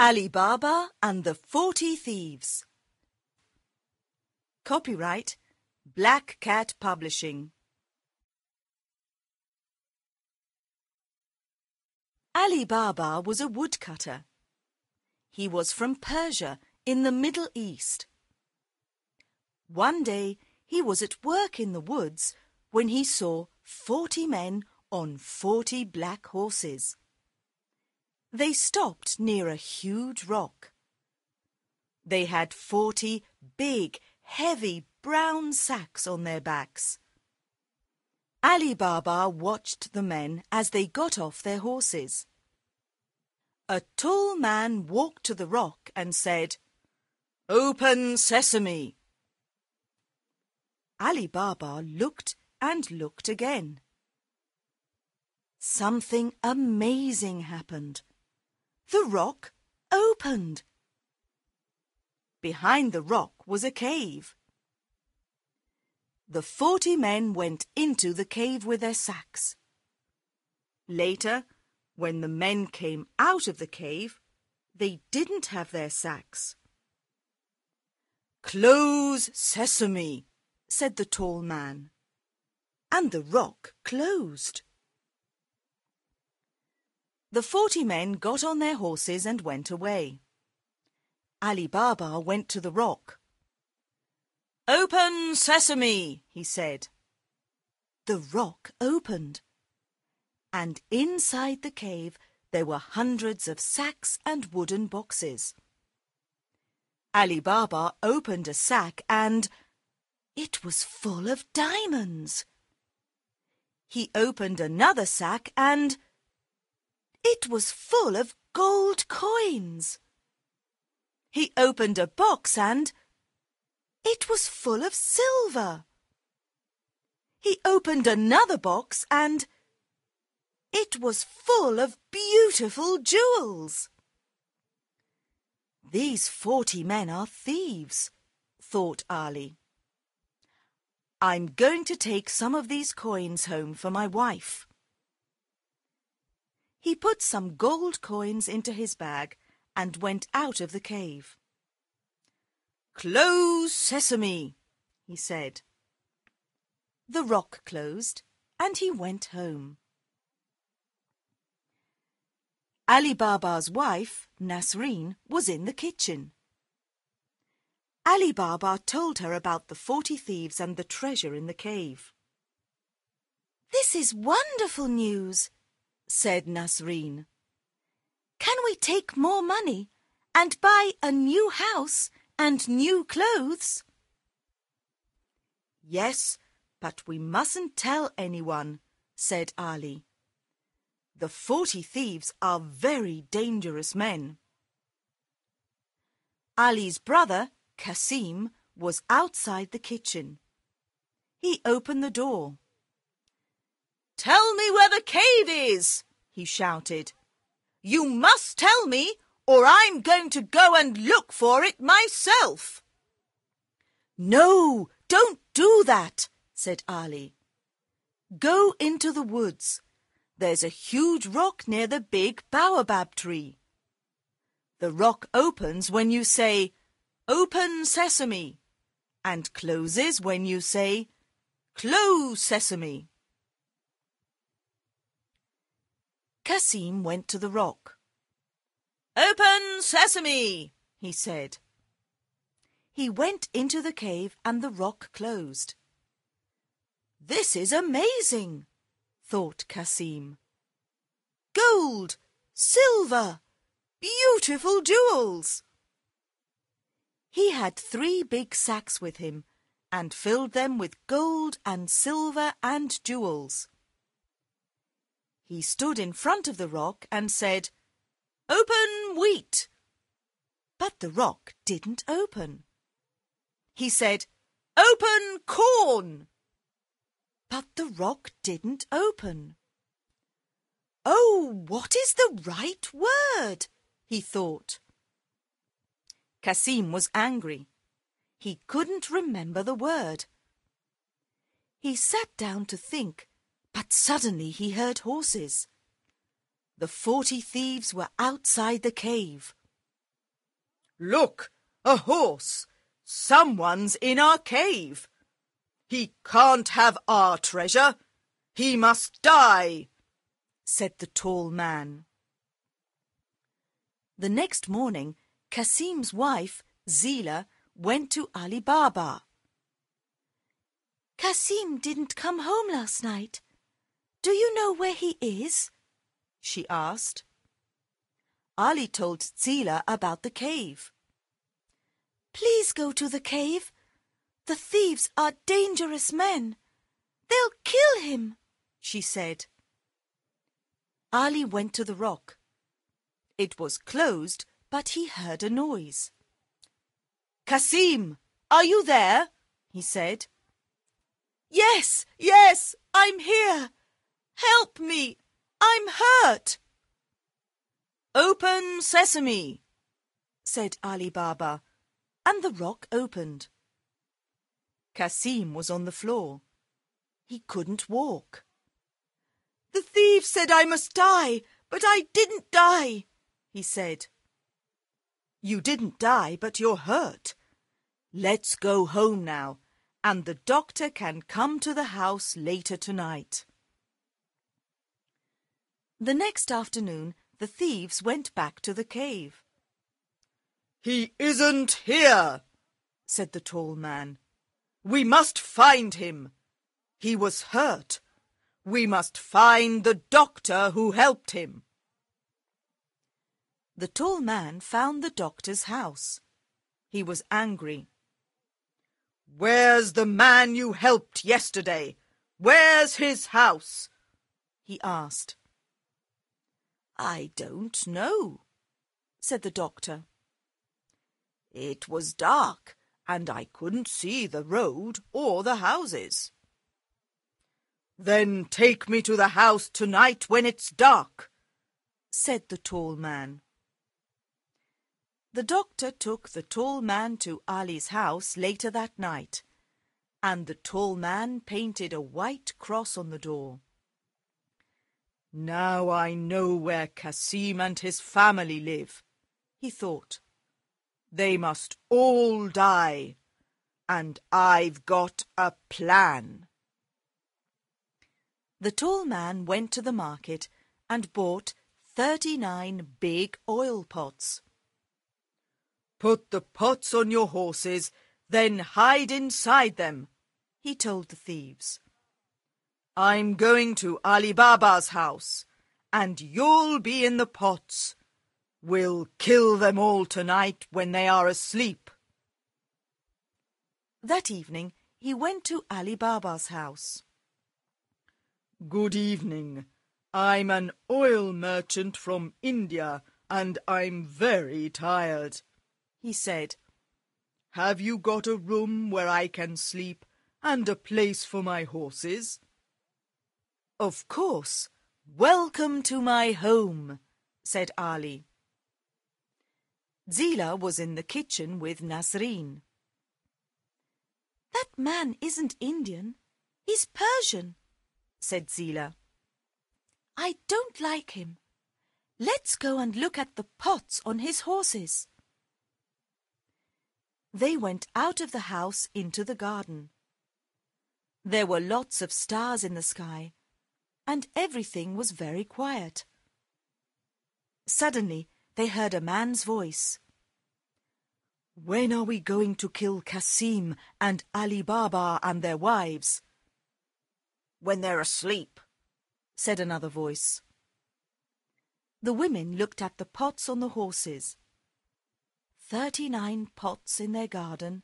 Ali Baba and the 40 Thieves. Copyright Black Cat Publishing. Ali Baba was a woodcutter. He was from Persia in the Middle East. One day he was at work in the woods when he saw 40 men on 40 black horses. They stopped near a huge rock. They had 40 big, heavy brown sacks on their backs. Ali Baba watched the men as they got off their horses. A tall man walked to the rock and said, "Open sesame!" Ali Baba looked and looked again. Something amazing happened. The rock opened. Behind the rock was a cave. The 40 men went into the cave with their sacks. Later, when the men came out of the cave, they didn't have their sacks. "Close sesame," said the tall man, and the rock closed. The 40 men got on their horses and went away. Ali Baba went to the rock. "Open sesame," he said. The rock opened, and inside the cave there were hundreds of sacks and wooden boxes. Ali Baba opened a sack and it was full of diamonds. He opened another sack and it was full of gold coins. He opened a box and it was full of silver. He opened another box and it was full of beautiful jewels. "These 40 men are thieves," thought Ali. "I'm going to take some of these coins home for my wife." He put some gold coins into his bag and went out of the cave. "Close sesame," he said. The rock closed and he went home. Ali Baba's wife, Nasreen, was in the kitchen. Ali Baba told her about the 40 thieves and the treasure in the cave. "This is wonderful news," said Nasreen. "Can we take more money and buy a new house and new clothes?" "Yes, but we mustn't tell anyone," said Ali. "The 40 thieves are very dangerous men." Ali's brother, Kasim, was outside the kitchen. He opened the door. "Tell me where the cave is," he shouted. "You must tell me, or I'm going to go and look for it myself." "No, don't do that," said Ali. "Go into the woods. There's a huge rock near the big baobab tree. The rock opens when you say, 'Open sesame,' and closes when you say, 'Close sesame.'" Kasim went to the rock. "Open sesame," he said. He went into the cave and the rock closed. "This is amazing," thought Kasim. "Gold, silver, beautiful jewels." He had 3 big sacks with him and filled them with gold and silver and jewels. He stood in front of the rock and said, "Open wheat." But the rock didn't open. He said, "Open corn." But the rock didn't open. "Oh, what is the right word?" he thought. Kasim was angry. He couldn't remember the word. He sat down to think, but suddenly he heard horses. The 40 thieves were outside the cave. Look, a horse! Someone's in our cave! He can't have our treasure! He must die!" said the tall man. The next morning, Kasim's wife, Zila, went to Ali Baba. "Kasim didn't come home last night. Do you know where he is?" she asked. Ali told Zila about the cave. "Please go to the cave. The thieves are dangerous men. They'll kill him," she said. Ali went to the rock. It was closed, but he heard a noise. "Kasim, are you there?" he said. Yes, I'm here. Help me, I'm hurt." "Open sesame," said Ali Baba, and the rock opened. Kasim was on the floor. He couldn't walk. "The thief said I must die, but I didn't die," he said. "You didn't die, but you're hurt. Let's go home now, and the doctor can come to the house later tonight." The next afternoon, the thieves went back to the cave. "He isn't here," said the tall man. "We must find him. He was hurt. We must find the doctor who helped him." The tall man found the doctor's house. He was angry. "Where's the man you helped yesterday? Where's his house?" he asked. "I don't know," said the doctor. "It was dark, and I couldn't see the road or the houses." "Then take me to the house tonight when it's dark," said the tall man. The doctor took the tall man to Ali's house later that night, and the tall man painted a white cross on the door. "Now I know where Kasim and his family live," he thought. "They must all die, and I've got a plan." The tall man went to the market and bought 39 big oil pots. "Put the pots on your horses, then hide inside them," he told the thieves. "I'm going to Ali Baba's house, and you'll be in the pots. We'll kill them all tonight when they are asleep." That evening he went to Ali Baba's house. "Good evening. I'm an oil merchant from India, and I'm very tired," he said. "Have you got a room where I can sleep and a place for my horses?" "Of course. Welcome to my home," said Ali. Zila was in the kitchen with Nasreen. "That man isn't Indian. He's Persian," said Zila. "I don't like him. Let's go and look at the pots on his horses." They went out of the house into the garden. There were lots of stars in the sky, and everything was very quiet. Suddenly they heard a man's voice. "When are we going to kill Kasim and Ali Baba and their wives?" "When they're asleep," said another voice. The women looked at the pots on the horses. 39 pots in their garden,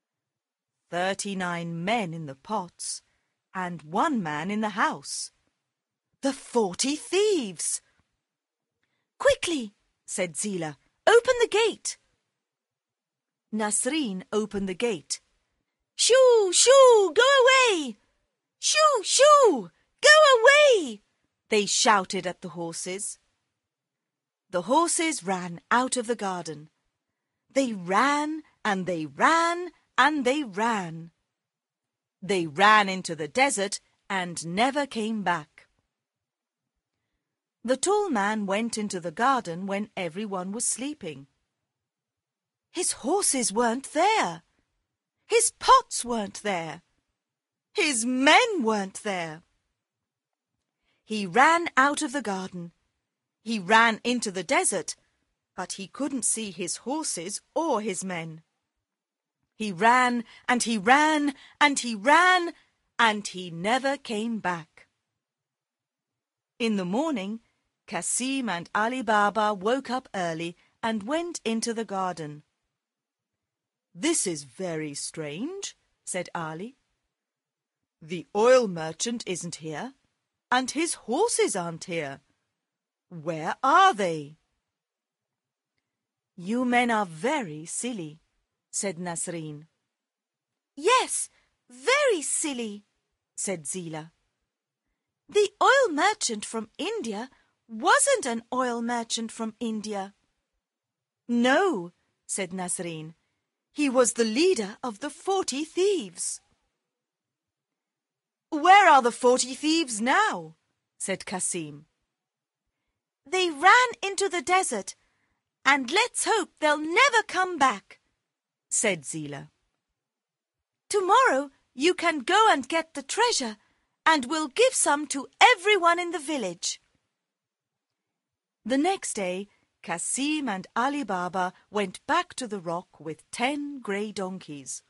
39 men in the pots, and 1 man in the house. The 40 thieves! "Quickly," said Zila, "open the gate." Nasreen opened the gate. "Shoo, shoo, go away! Shoo, shoo, go away!" they shouted at the horses. The horses ran out of the garden. They ran and they ran and they ran. They ran into the desert and never came back. The tall man went into the garden when everyone was sleeping. His horses weren't there. His pots weren't there. His men weren't there. He ran out of the garden. He ran into the desert, but he couldn't see his horses or his men. He ran and he ran and he ran, and he never came back. In the morning, Cassim and Ali Baba woke up early and went into the garden. "This is very strange," said Ali. "The oil merchant isn't here, and his horses aren't here. Where are they?" "You men are very silly," said Nasreen. "Yes, very silly," said Zila. "The oil merchant from India wasn't an oil merchant from India." "No," said Nasreen. "He was the leader of the 40 thieves." "Where are the 40 thieves now?" said Cassim. "They ran into the desert, and let's hope they'll never come back," said Zila. "Tomorrow you can go and get the treasure, and we'll give some to everyone in the village." The next day, Cassim and Ali Baba went back to the rock with 10 grey donkeys.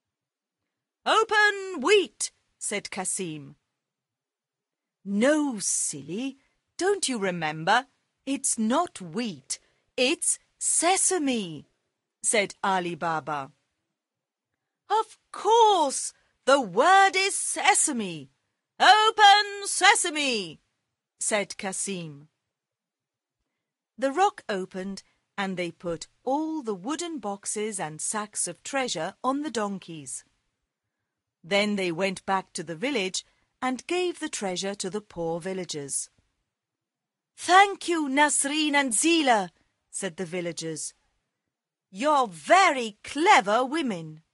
"Open wheat," said Cassim. "No, silly, don't you remember? It's not wheat, it's sesame," said Ali Baba. "Of course, the word is sesame. Open sesame," said Cassim. The rock opened, and they put all the wooden boxes and sacks of treasure on the donkeys. Then they went back to the village and gave the treasure to the poor villagers. "Thank you, Nasreen and Zila," said the villagers. "You're very clever women."